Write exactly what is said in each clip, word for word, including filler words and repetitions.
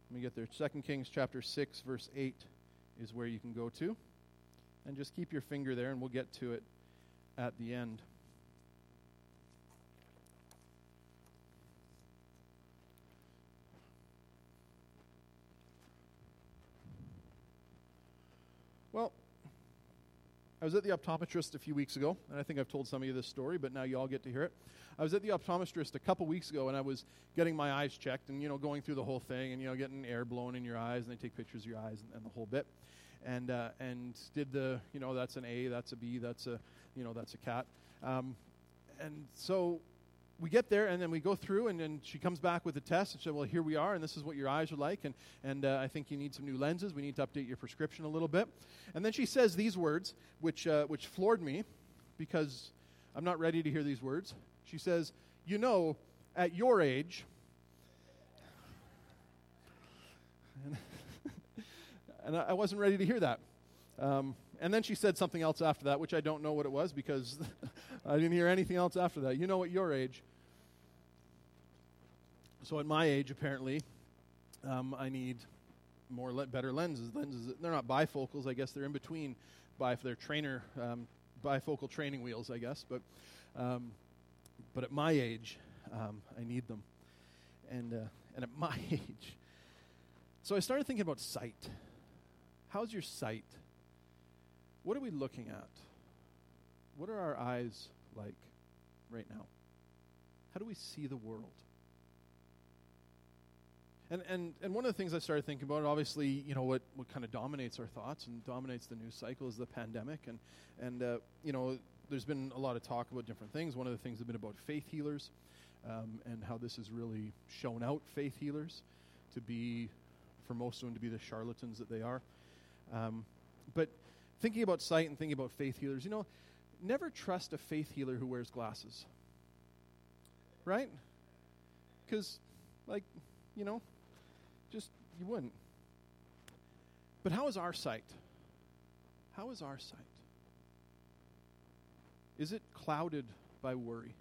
Let me get there. Second Kings chapter six, verse eight is where you can go to. And just keep your finger there, and we'll get to it at the end. Well, I was at the optometrist a few weeks ago, and I think I've told some of you this story, but now you all get to hear it. I was at the optometrist a couple weeks ago, and I was getting my eyes checked and, you know, going through the whole thing and, you know, getting air blown in your eyes, and they take pictures of your eyes and, and the whole bit. And uh, and did the, you know, that's an A, that's a B, that's a, you know, that's a cat. Um, and so we get there, and then we go through, and then she comes back with a test, and she said, well, here we are, and this is what your eyes are like, and, and uh, I think you need some new lenses. We need to update your prescription a little bit. And then she says these words, which uh, which floored me, because I'm not ready to hear these words. She says, you know, at your age, and, and I wasn't ready to hear that. Um, and then she said something else after that, which I don't know what it was, because I didn't hear anything else after that. You know, at your age. So at my age, apparently, um, I need more le- better lenses. Lenses, they're not bifocals, I guess. They're in between. Bif- they're trainer, um, bifocal training wheels, I guess. But um, but at my age, um, I need them. And uh, and at my age, so I started thinking about sight. How's your sight? What are we looking at? What are our eyes like right now? How do we see the world? And and and one of the things I started thinking about, obviously, you know, what, what kind of dominates our thoughts and dominates the news cycle is the pandemic. And, and uh, you know, there's been a lot of talk about different things. One of the things has been about faith healers um, and how this has really shown out faith healers to be, for most of them, to be the charlatans that they are. Um, but thinking about sight and thinking about faith healers, you know, never trust a faith healer who wears glasses. Right? Because, like, you know, just, you wouldn't. But how is our sight? How is our sight? Is it clouded by worry?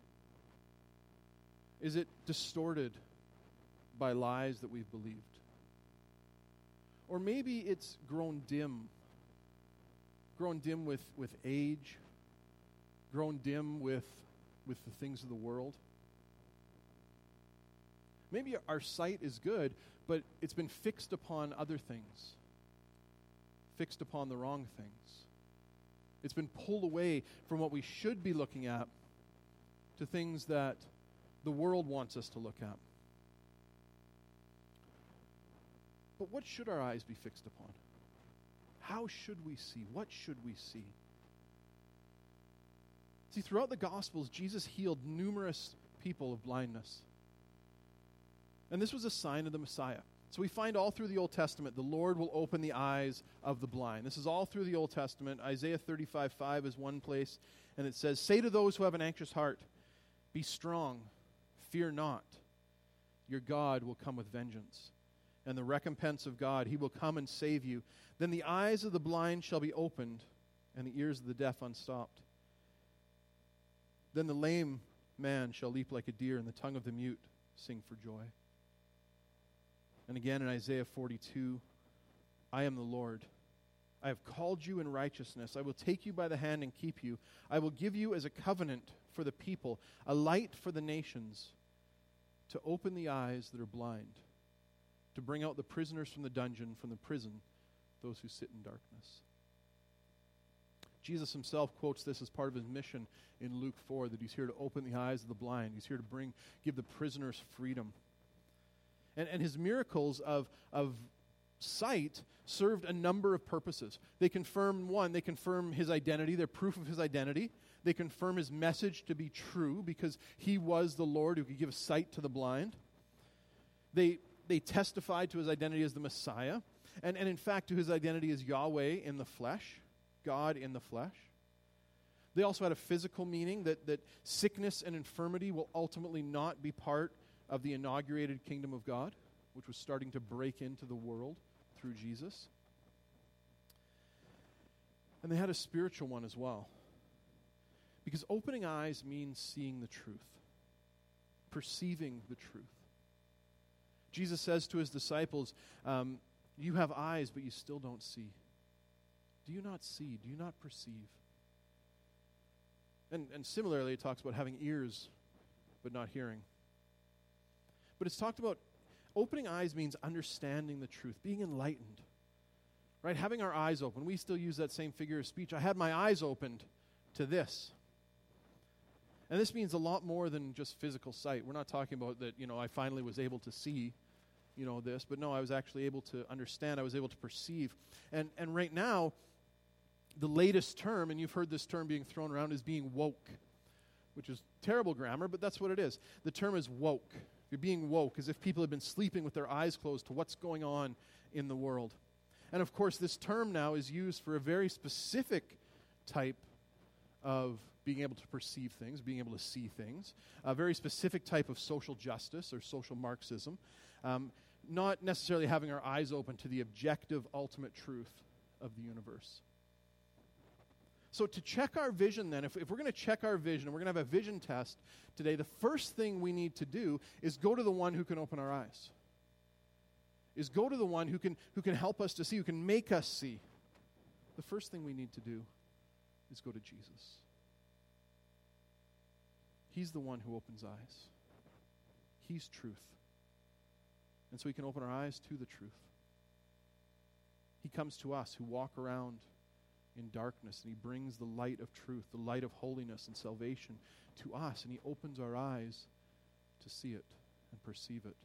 Is it distorted by lies that we've believed? Or maybe it's grown dim. Grown dim with, with age. Grown dim with, with the things of the world. Maybe our sight is good, but it's been fixed upon other things. Fixed upon the wrong things. It's been pulled away from what we should be looking at to things that the world wants us to look at. But what should our eyes be fixed upon? How should we see? What should we see? See, throughout the Gospels, Jesus healed numerous people of blindness. And this was a sign of the Messiah. So we find all through the Old Testament, the Lord will open the eyes of the blind. This is all through the Old Testament. Isaiah thirty-five five is one place, and it says, say to those who have an anxious heart, be strong, fear not. Your God will come with vengeance. And the recompense of God, he will come and save you. Then the eyes of the blind shall be opened, and the ears of the deaf unstopped. Then the lame man shall leap like a deer, and the tongue of the mute sing for joy. And again in Isaiah forty-two, I am the Lord. I have called you in righteousness. I will take you by the hand and keep you. I will give you as a covenant for the people, a light for the nations, to open the eyes that are blind, to bring out the prisoners from the dungeon, from the prison, those who sit in darkness. Jesus himself quotes this as part of his mission in Luke four, that he's here to open the eyes of the blind. He's here to bring, give the prisoners freedom. And, and his miracles of, of sight served a number of purposes. They confirm, one, they confirm his identity. They're proof of his identity. They confirm his message to be true because he was the Lord who could give sight to the blind. They they testified to his identity as the Messiah. And, and in fact, to his identity as Yahweh in the flesh, God in the flesh. They also had a physical meaning that, that sickness and infirmity will ultimately not be part of the inaugurated kingdom of God, which was starting to break into the world through Jesus. And they had a spiritual one as well. Because opening eyes means seeing the truth, perceiving the truth. Jesus says to his disciples, um, you have eyes, but you still don't see. Do you not see? Do you not perceive? And, and similarly, it talks about having ears, but not hearing. But it's talked about opening eyes means understanding the truth, being enlightened. Right? Having our eyes open. We still use that same figure of speech. I had my eyes opened to this. And this means a lot more than just physical sight. We're not talking about that, you know, I finally was able to see, you know, this. But no, I was actually able to understand. I was able to perceive. And and right now, the latest term, and you've heard this term being thrown around, is being woke, which is terrible grammar, but that's what it is. The term is woke. You're being woke, as if people have been sleeping with their eyes closed to what's going on in the world. And of course, this term now is used for a very specific type of being able to perceive things, being able to see things, a very specific type of social justice or social Marxism, um, not necessarily having our eyes open to the objective, ultimate truth of the universe. So to check our vision then, if, if we're going to check our vision, and we're going to have a vision test today, the first thing we need to do is go to the one who can open our eyes. Is go to the one who can who can help us to see, who can make us see. The first thing we need to do is go to Jesus. He's the one who opens eyes. He's truth. And so he can open our eyes to the truth. He comes to us who walk around in darkness, and he brings the light of truth, the light of holiness and salvation to us, and he opens our eyes to see it and perceive it.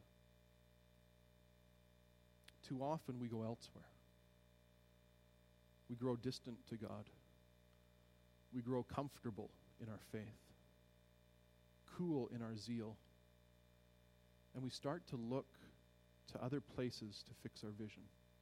Too often we go elsewhere. We grow distant to God. We grow comfortable in our faith, cool in our zeal, and we start to look to other places to fix our vision.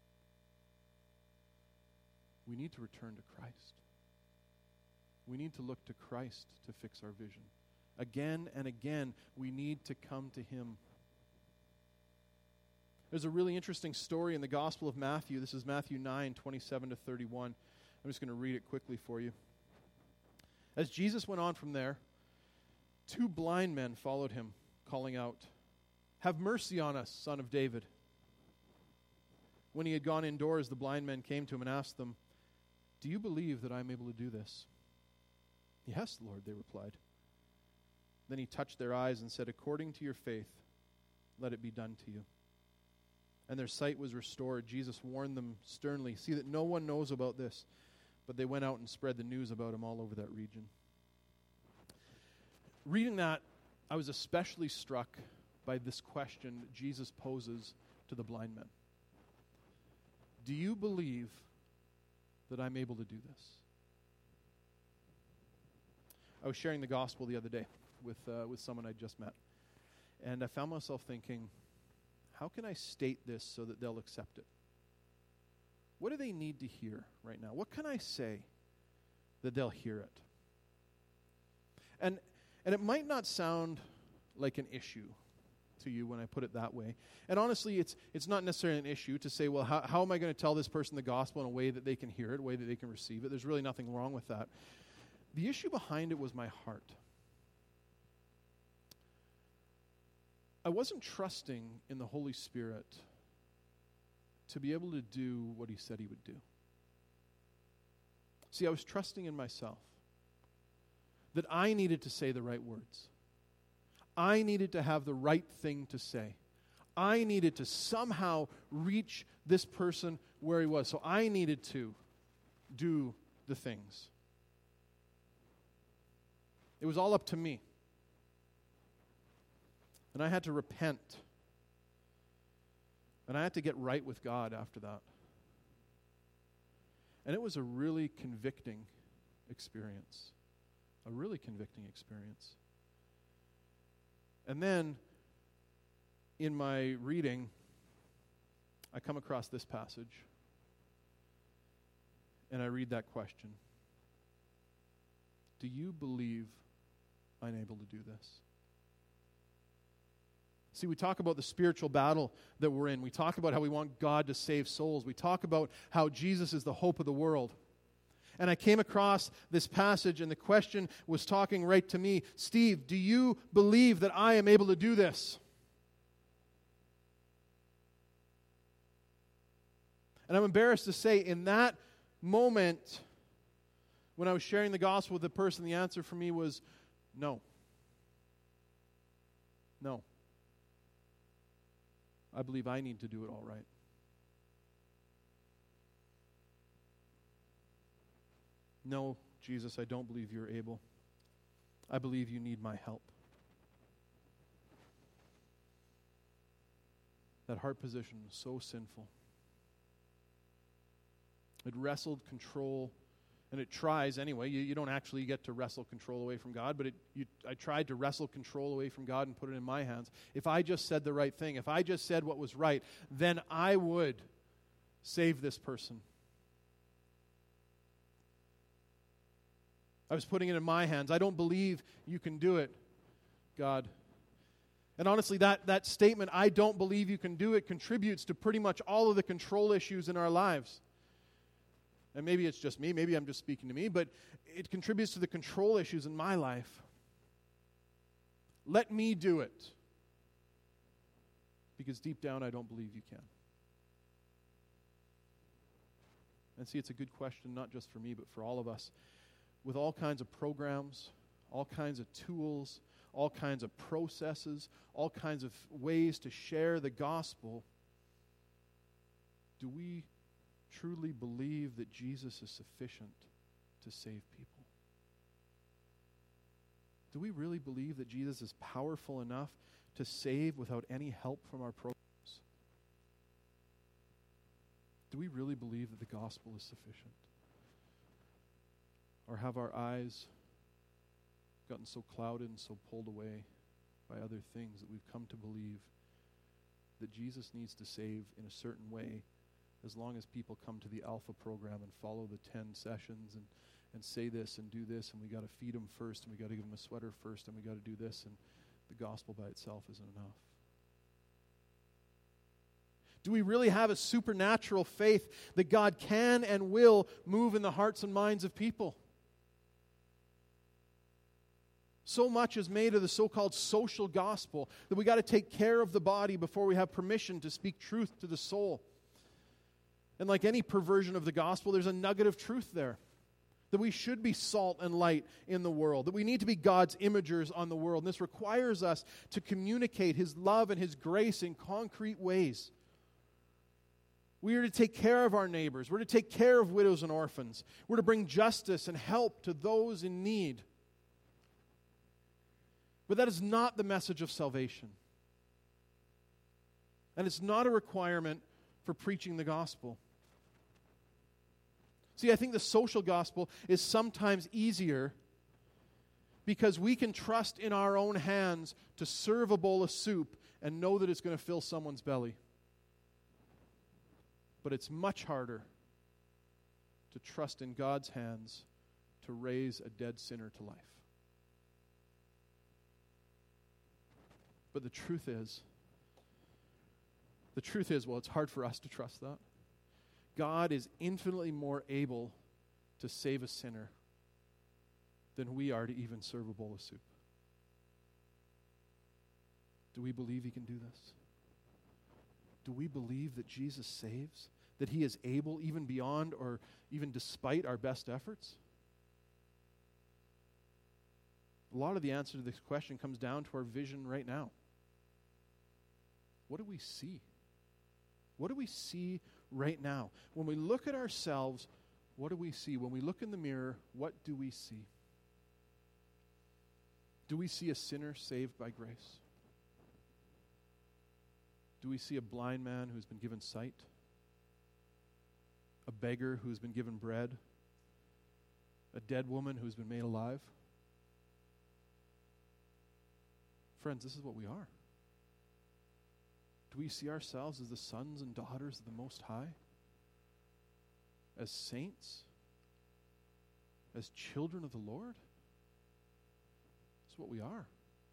We need to return to Christ. We need to look to Christ to fix our vision. Again and again, we need to come to him. There's a really interesting story in the Gospel of Matthew. This is Matthew nine, twenty-seven to thirty-one. I'm just going to read it quickly for you. As Jesus went on from there, two blind men followed him, calling out, "Have mercy on us, Son of David." When he had gone indoors, the blind men came to him and asked them, "Do you believe that I am able to do this?" "Yes, Lord," they replied. Then he touched their eyes and said, "According to your faith, let it be done to you." And their sight was restored. Jesus warned them sternly, "See that no one knows about this." But they went out and spread the news about him all over that region. Reading that, I was especially struck by this question that Jesus poses to the blind men. Do you believe that I'm able to do this? I was sharing the gospel the other day with uh, with someone I just met. And I found myself thinking, how can I state this so that they'll accept it? What do they need to hear right now? What can I say that they'll hear it? And and it might not sound like an issue to you when I put it that way. And honestly, it's it's not necessarily an issue to say, well, how, how am I going to tell this person the gospel in a way that they can hear it, a way that they can receive it? There's really nothing wrong with that. The issue behind it was my heart. I wasn't trusting in the Holy Spirit to be able to do what he said he would do. See, I was trusting in myself, that I needed to say the right words. I needed to have the right thing to say. I needed to somehow reach this person where he was. So I needed to do the things. It was all up to me. And I had to repent. And I had to get right with God after that. And it was a really convicting experience. A really convicting experience. And then, in my reading, I come across this passage. And I read that question. Do you believe I'm able to do this? See, we talk about the spiritual battle that we're in. We talk about how we want God to save souls. We talk about how Jesus is the hope of the world. And I came across this passage, and the question was talking right to me. Steve, do you believe that I am able to do this? And I'm embarrassed to say, in that moment, when I was sharing the gospel with the person, the answer for me was no. No. I believe I need to do it all right. No, Jesus, I don't believe you're able. I believe you need my help. That heart position was so sinful. It wrestled control, and it tries anyway. You, you don't actually get to wrestle control away from God, but it, you, I tried to wrestle control away from God and put it in my hands. If I just said the right thing, if I just said what was right, then I would save this person. I was putting it in my hands. I don't believe you can do it, God. And honestly, that, that statement, I don't believe you can do it, contributes to pretty much all of the control issues in our lives. And maybe it's just me, maybe I'm just speaking to me, but it contributes to the control issues in my life. Let me do it. Because deep down, I don't believe you can. And see, it's a good question, not just for me, but for all of us. With all kinds of programs, all kinds of tools, all kinds of processes, all kinds of ways to share the gospel, do we truly believe that Jesus is sufficient to save people? Do we really believe that Jesus is powerful enough to save without any help from our programs? Do we really believe that the gospel is sufficient? Or have our eyes gotten so clouded and so pulled away by other things that we've come to believe that Jesus needs to save in a certain way as long as people come to the Alpha program and follow the ten sessions and, and say this and do this, and we got to feed them first, and we got to give them a sweater first, and we got to do this, and the gospel by itself isn't enough? Do we really have a supernatural faith that God can and will move in the hearts and minds of people? So much is made of the so-called social gospel that we got to take care of the body before we have permission to speak truth to the soul. And like any perversion of the gospel, there's a nugget of truth there. That we should be salt and light in the world. That we need to be God's imagers on the world. And this requires us to communicate His love and His grace in concrete ways. We are to take care of our neighbors. We're to take care of widows and orphans. We're to bring justice and help to those in need. But that is not the message of salvation. And it's not a requirement for preaching the gospel. See, I think the social gospel is sometimes easier because we can trust in our own hands to serve a bowl of soup and know that it's going to fill someone's belly. But it's much harder to trust in God's hands to raise a dead sinner to life. But the truth is, the truth is, well, it's hard for us to trust that. God is infinitely more able to save a sinner than we are to even serve a bowl of soup. Do we believe He can do this? Do we believe that Jesus saves? That He is able, even beyond or even despite our best efforts? A lot of the answer to this question comes down to our vision right now. What do we see? What do we see right now? When we look at ourselves, what do we see? When we look in the mirror, what do we see? Do we see a sinner saved by grace? Do we see a blind man who's been given sight? A beggar who's been given bread? A dead woman who's been made alive? Friends, this is what we are. Do we see ourselves as the sons and daughters of the Most High? As saints? As children of the Lord? That's what we are.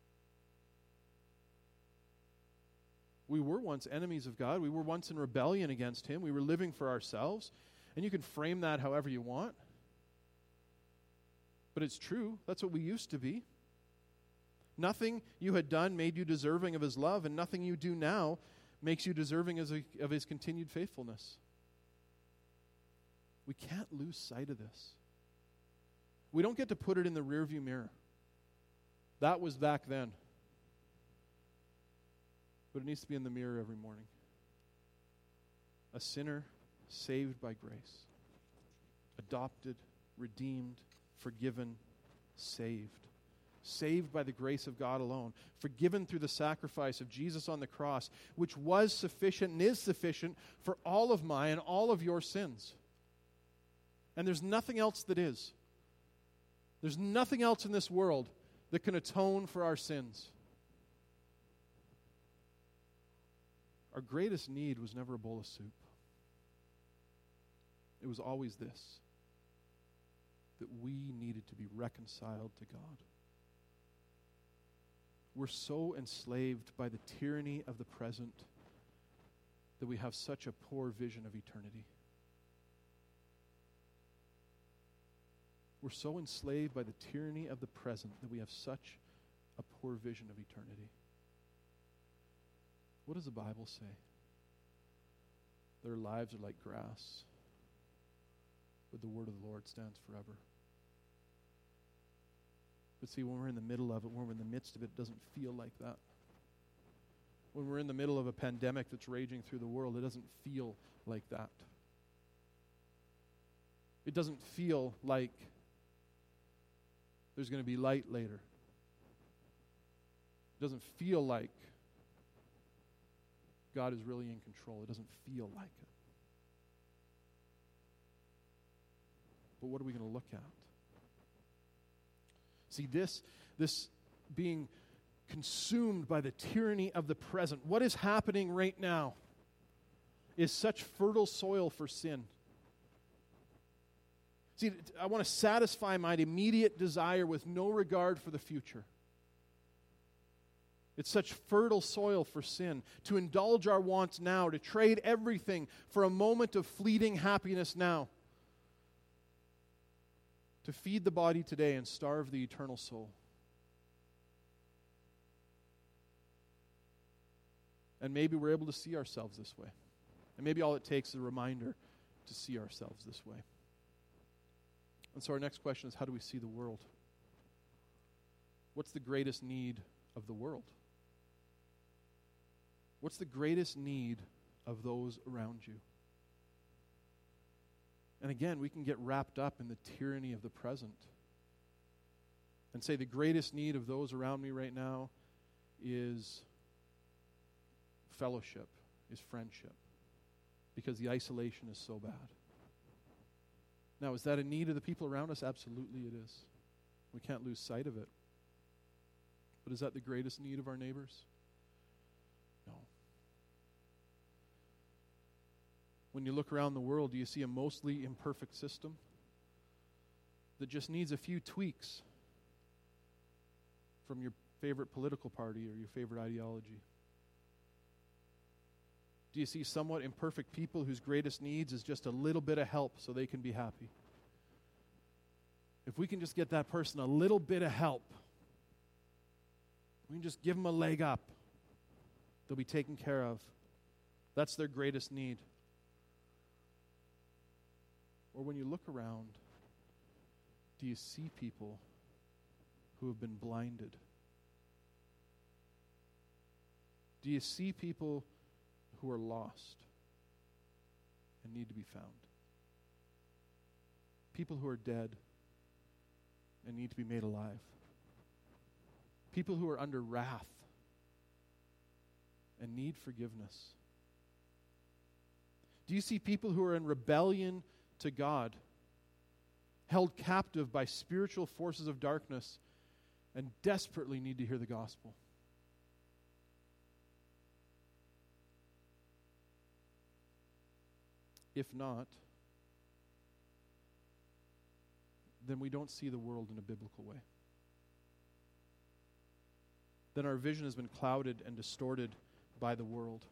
We were once enemies of God. We were once in rebellion against Him. We were living for ourselves. And you can frame that however you want. But it's true. That's what we used to be. Nothing you had done made you deserving of His love, and nothing you do now makes you deserving as a, of His continued faithfulness. We can't lose sight of this. We don't get to put it in the rearview mirror. That was back then. But it needs to be in the mirror every morning. A sinner saved by grace. Adopted, redeemed, forgiven, saved. Saved by the grace of God alone. Forgiven through the sacrifice of Jesus on the cross, which was sufficient and is sufficient for all of my and all of your sins. And there's nothing else that is. There's nothing else in this world that can atone for our sins. Our greatest need was never a bowl of soup. It was always this, that we needed to be reconciled to God. We're so enslaved by the tyranny of the present that we have such a poor vision of eternity. We're so enslaved by the tyranny of the present that we have such a poor vision of eternity. What does the Bible say? Their lives are like grass, but the word of the Lord stands forever. But see, when we're in the middle of it, when we're in the midst of it, it doesn't feel like that. When we're in the middle of a pandemic that's raging through the world, it doesn't feel like that. It doesn't feel like there's going to be light later. It doesn't feel like God is really in control. It doesn't feel like it. But what are we going to look at? See, this, this being consumed by the tyranny of the present, what is happening right now is such fertile soil for sin. See, I want to satisfy my immediate desire with no regard for the future. It's such fertile soil for sin. To indulge our wants now, to trade everything for a moment of fleeting happiness now. To feed the body today and starve the eternal soul. And maybe we're able to see ourselves this way. And maybe all it takes is a reminder to see ourselves this way. And so our next question is, how do we see the world? What's the greatest need of the world? What's the greatest need of those around you? And again, we can get wrapped up in the tyranny of the present and say the greatest need of those around me right now is fellowship, is friendship, because the isolation is so bad. Now, is that a need of the people around us? Absolutely it is. We can't lose sight of it. But is that the greatest need of our neighbors? No. When you look around the world, do you see a mostly imperfect system that just needs a few tweaks from your favorite political party or your favorite ideology? Do you see somewhat imperfect people whose greatest needs is just a little bit of help so they can be happy? If we can just get that person a little bit of help, we can just give them a leg up, they'll be taken care of. That's their greatest need. Or when you look around, do you see people who have been blinded? Do you see people who are lost and need to be found? People who are dead and need to be made alive. People who are under wrath and need forgiveness. Do you see people who are in rebellion to God, held captive by spiritual forces of darkness, and desperately need to hear the gospel? If not, then we don't see the world in a biblical way. Then our vision has been clouded and distorted by the world.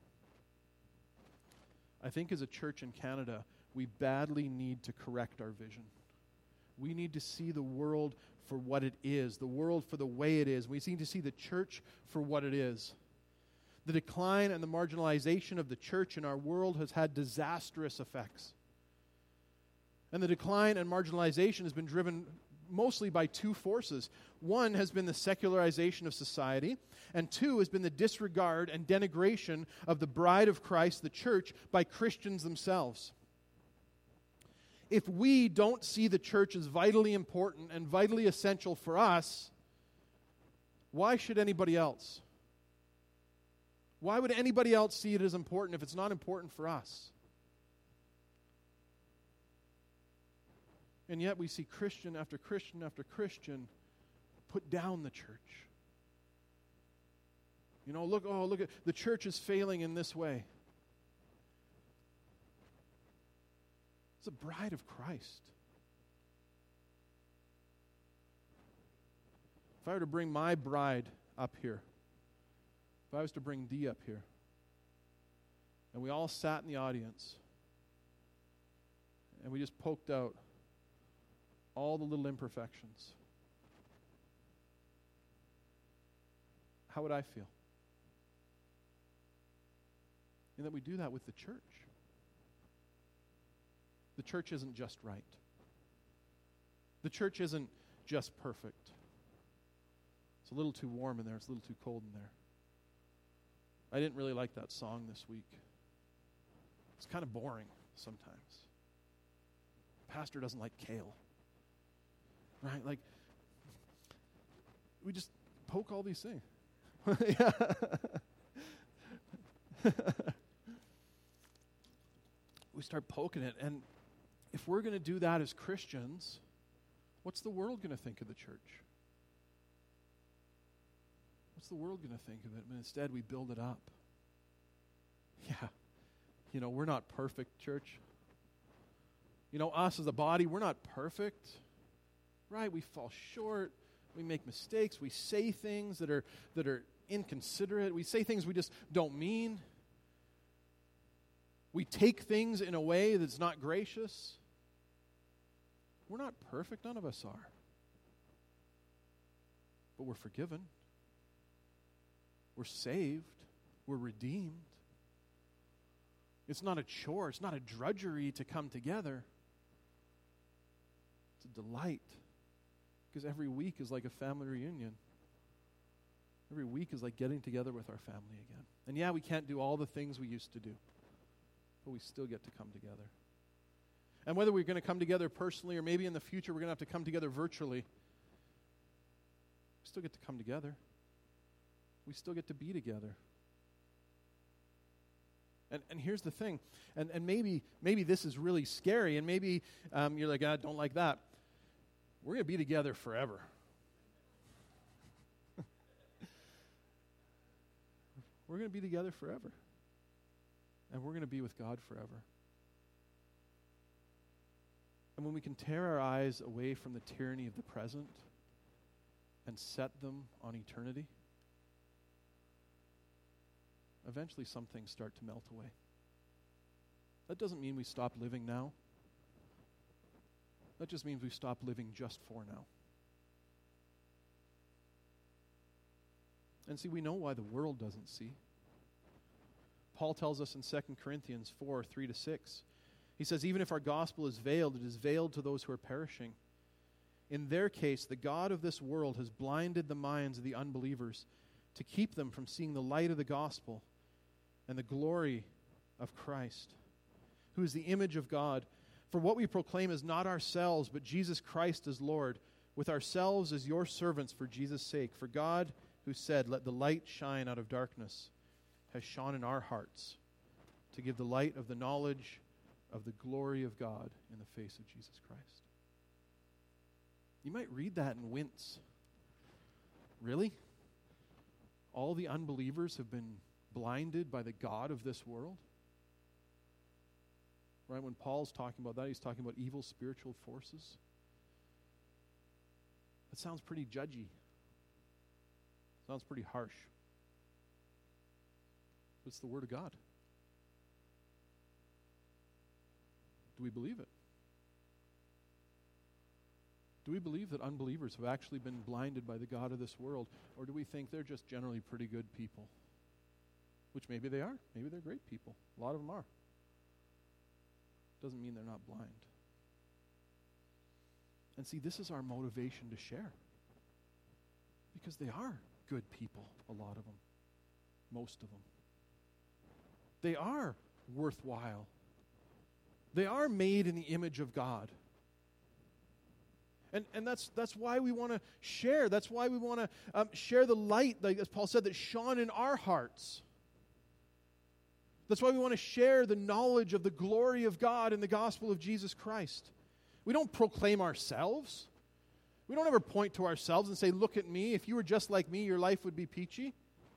I think as a church in Canada, we badly need to correct our vision. We need to see the world for what it is, the world for the way it is. We need to see the church for what it is. The decline and the marginalization of the church in our world has had disastrous effects. And the decline and marginalization has been driven mostly by two forces. One has been the secularization of society, and two has been the disregard and denigration of the bride of Christ, the church, by Christians themselves. If we don't see the church as vitally important and vitally essential for us, why should anybody else? Why would anybody else see it as important if it's not important for us? And yet we see Christian after Christian after Christian put down the church. You know, look, oh, look at the church is failing in this way. It's a bride of Christ. If I were to bring my bride up here, if I was to bring Dee up here, and we all sat in the audience, and we just poked out all the little imperfections, how would I feel? And that we do that with the church. The church isn't just right. The church isn't just perfect. It's a little too warm in there. It's a little too cold in there. I didn't really like that song this week. It's kind of boring sometimes. Pastor doesn't like kale. Right? Like, we just poke all these things. We start poking it, and if we're going to do that as Christians, what's the world going to think of the church? What's the world going to think of it? And instead, we build it up. Yeah. You know, we're not perfect, church. You know, us as a body, we're not perfect. Right? We fall short. We make mistakes. We say things that are that are inconsiderate. We say things we just don't mean. We take things in a way that's not gracious. We're not perfect. None of us are. But we're forgiven. We're saved. We're redeemed. It's not a chore. It's not a drudgery to come together. It's a delight. Because every week is like a family reunion. Every week is like getting together with our family again. And yeah, we can't do all the things we used to do. But we still get to come together. And whether we're going to come together personally or maybe in the future we're going to have to come together virtually, we still get to come together. We still get to be together. And and here's the thing, and, and maybe maybe this is really scary, and maybe um, you're like, I don't like that. We're going to be together forever. We're going to be together forever. And we're going to be with God forever. And when we can tear our eyes away from the tyranny of the present and set them on eternity, eventually some things start to melt away. That doesn't mean we stop living now. That just means we stop living just for now. And see, we know why the world doesn't see. Paul tells us in Second Corinthians four, three to six. He says, even if our gospel is veiled, it is veiled to those who are perishing. In their case, the God of this world has blinded the minds of the unbelievers to keep them from seeing the light of the gospel and the glory of Christ, who is the image of God. For what we proclaim is not ourselves, but Jesus Christ as Lord, with ourselves as your servants for Jesus' sake. For God, who said, let the light shine out of darkness, has shone in our hearts to give the light of the knowledge of the glory of God in the face of Jesus Christ. You might read that and wince. Really? All the unbelievers have been blinded by the God of this world? Right? When Paul's talking about that, he's talking about evil spiritual forces. That sounds pretty judgy. Sounds pretty harsh. But it's the Word of God. Do we believe it? Do we believe that unbelievers have actually been blinded by the God of this world? Or do we think they're just generally pretty good people? Which maybe they are. Maybe they're great people. A lot of them are. Doesn't mean they're not blind. And see, this is our motivation to share. Because they are good people, a lot of them. Most of them. They are worthwhile. They are made in the image of God. And and that's that's why we want to share. That's why we want to um, share the light, like as Paul said, that shone in our hearts. That's why we want to share the knowledge of the glory of God in the gospel of Jesus Christ. We don't proclaim ourselves. We don't ever point to ourselves and say, look at me. If you were just like me, your life would be peachy.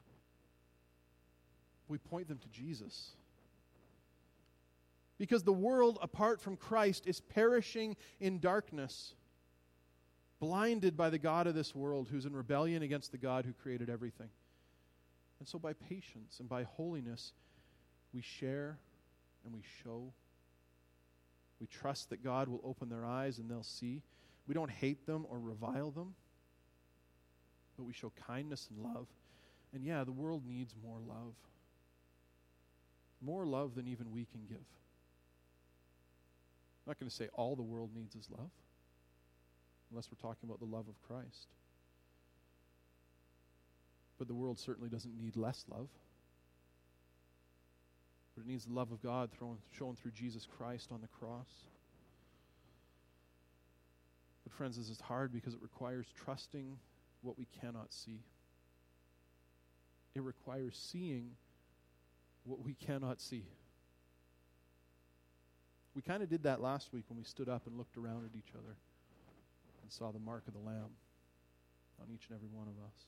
We point them to Jesus. Because the world, apart from Christ, is perishing in darkness, blinded by the god of this world who's in rebellion against the God who created everything. And so by patience and by holiness, we share and we show. We trust that God will open their eyes and they'll see. We don't hate them or revile them, but we show kindness and love. And yeah, the world needs more love. More love than even we can give. I'm not going to say all the world needs is love, unless we're talking about the love of Christ. But the world certainly doesn't need less love. But it needs the love of God thrown, shown through Jesus Christ on the cross. But friends, this is hard because it requires trusting what we cannot see. It requires seeing what we cannot see. We kind of did that last week when we stood up and looked around at each other and saw the mark of the Lamb on each and every one of us.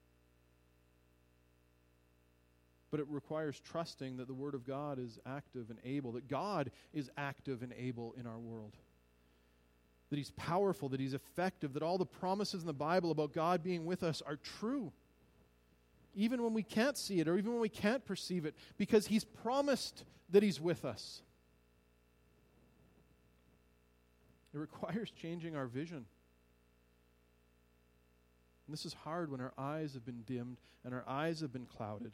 But it requires trusting that the Word of God is active and able, that God is active and able in our world. That He's powerful, that He's effective, that all the promises in the Bible about God being with us are true. Even when we can't see it or even when we can't perceive it, because He's promised that He's with us. It requires changing our vision. And this is hard when our eyes have been dimmed and our eyes have been clouded.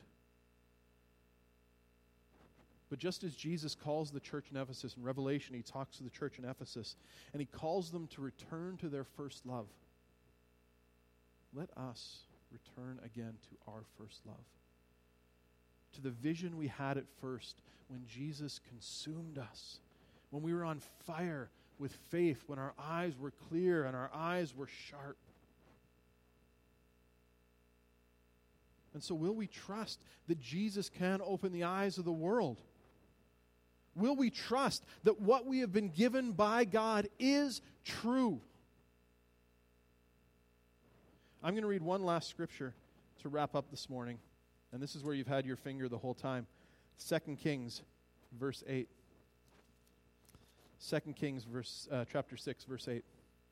But just as Jesus calls the church in Ephesus, in Revelation, He talks to the church in Ephesus, and He calls them to return to their first love. Let us return again to our first love. To the vision we had at first when Jesus consumed us, when we were on fire with faith, when our eyes were clear and our eyes were sharp. And so will we trust that Jesus can open the eyes of the world? Will we trust that what we have been given by God is true? I'm going to read one last scripture to wrap up this morning. And this is where you've had your finger the whole time. Second Kings, verse eight. Second Kings, verse, uh, chapter six, verse eight.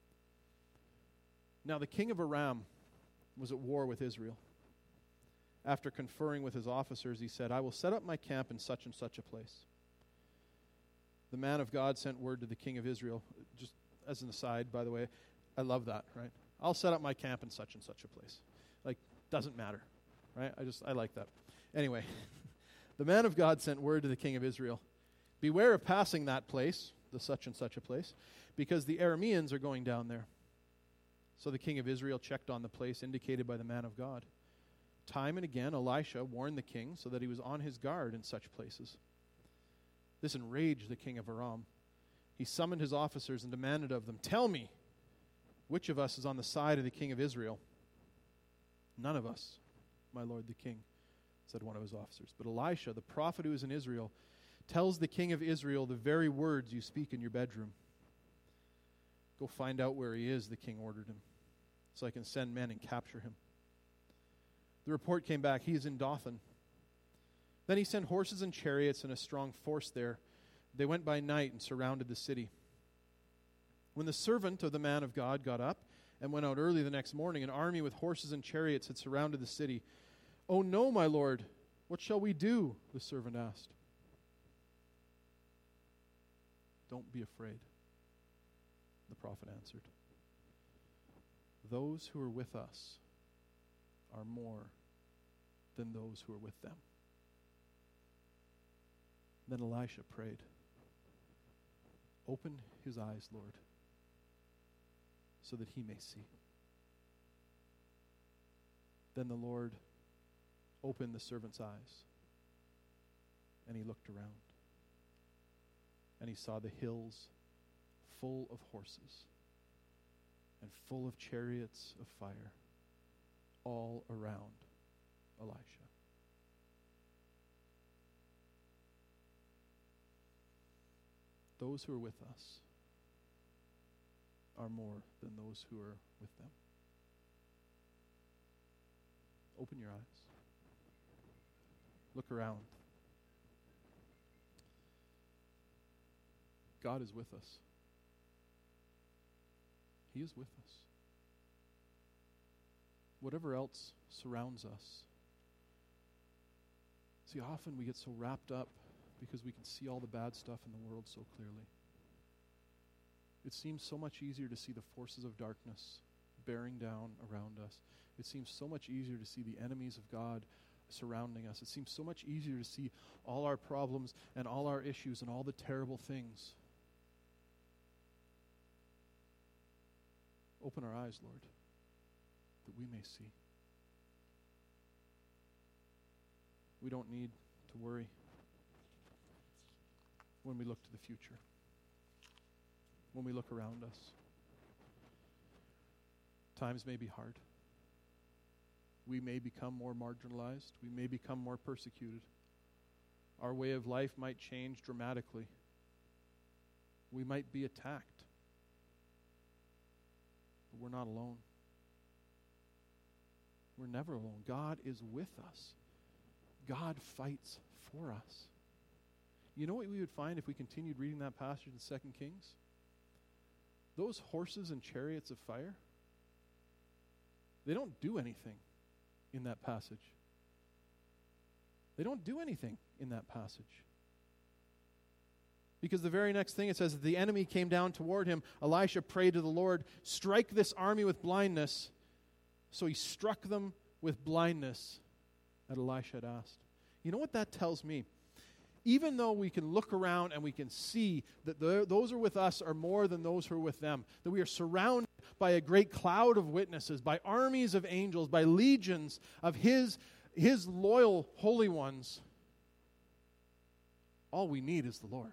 Now the king of Aram was at war with Israel. After conferring with his officers, he said, I will set up my camp in such and such a place. The man of God sent word to the king of Israel. Just as an aside, by the way, I love that, right? I'll set up my camp in such and such a place. Like, doesn't matter, right? I just, I like that. Anyway, the man of God sent word to the king of Israel, beware of passing that place, the such and such a place, because the Arameans are going down there. So the king of Israel checked on the place indicated by the man of God. Time and again, Elisha warned the king so that he was on his guard in such places. This enraged the king of Aram. He summoned his officers and demanded of them, tell me, which of us is on the side of the king of Israel? None of us, my lord the king, said one of his officers. But Elisha, the prophet who is in Israel, tells the king of Israel the very words you speak in your bedroom. Go find out where he is, the king ordered him, so I can send men and capture him. The report came back, he is in Dothan. Then he sent horses and chariots and a strong force there. They went by night and surrounded the city. When the servant of the man of God got up and went out early the next morning, an army with horses and chariots had surrounded the city. Oh no, my lord, what shall we do? The servant asked. Don't be afraid, the prophet answered. Those who are with us are more than those who are with them. Then Elisha prayed, open his eyes, Lord. so that he may see. Then the Lord opened the servant's eyes, and he looked around, and he saw the hills full of horses and full of chariots of fire all around Elisha. Those who are with us are more than those who are with them. Open your eyes. Look around. God is with us. He is with us. Whatever else surrounds us. See, often we get so wrapped up because we can see all the bad stuff in the world so clearly. It seems so much easier to see the forces of darkness bearing down around us. It seems so much easier to see the enemies of God surrounding us. It seems so much easier to see all our problems and all our issues and all the terrible things. Open our eyes, Lord, that we may see. We don't need to worry when we look to the future, when we look around us. Times may be hard. We may become more marginalized. We may become more persecuted. Our way of life might change dramatically. We might be attacked. But we're not alone. We're never alone. God is with us. God fights for us. You know what we would find if we continued reading that passage in Second Kings? Those horses and chariots of fire, they don't do anything in that passage. They don't do anything in that passage. Because the very next thing it says, the enemy came down toward him. Elisha prayed to the Lord, strike this army with blindness. So he struck them with blindness that Elisha had asked. You know what that tells me? Even though we can look around and we can see that the, those who are with us are more than those who are with them, that we are surrounded by a great cloud of witnesses, by armies of angels, by legions of his, his loyal holy ones, all we need is the Lord.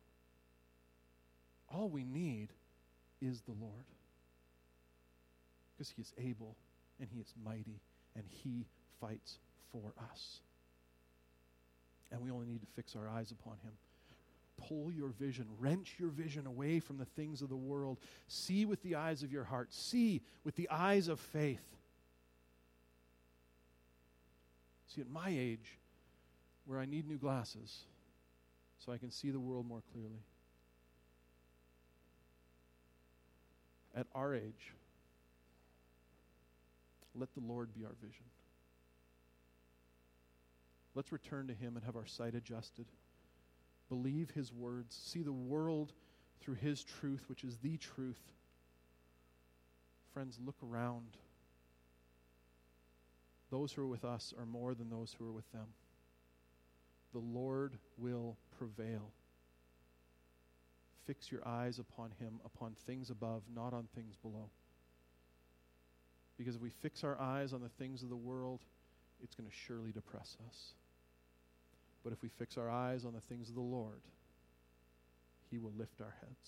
All we need is the Lord. Because he is able and he is mighty and he fights for us. And we only need to fix our eyes upon him. Pull your vision, wrench your vision away from the things of the world. See with the eyes of your heart. See with the eyes of faith. See, at my age, where I need new glasses so I can see the world more clearly. At our age, let the Lord be our vision. Let's return to him and have our sight adjusted. Believe his words. See the world through his truth, which is the truth. Friends, look around. Those who are with us are more than those who are with them. The Lord will prevail. Fix your eyes upon him, upon things above, not on things below. Because if we fix our eyes on the things of the world, it's going to surely depress us. But if we fix our eyes on the things of the Lord, he will lift our heads.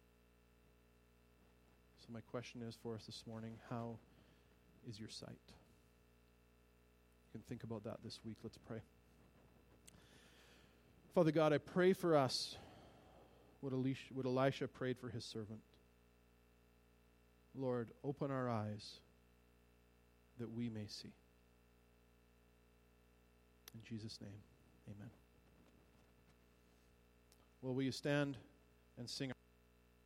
So my question is for us this morning, how is your sight? You can think about that this week. Let's pray. Father God, I pray for us what Elisha, what Elisha prayed for his servant. Lord, open our eyes that we may see. In Jesus' name, amen. Well, will you stand and sing?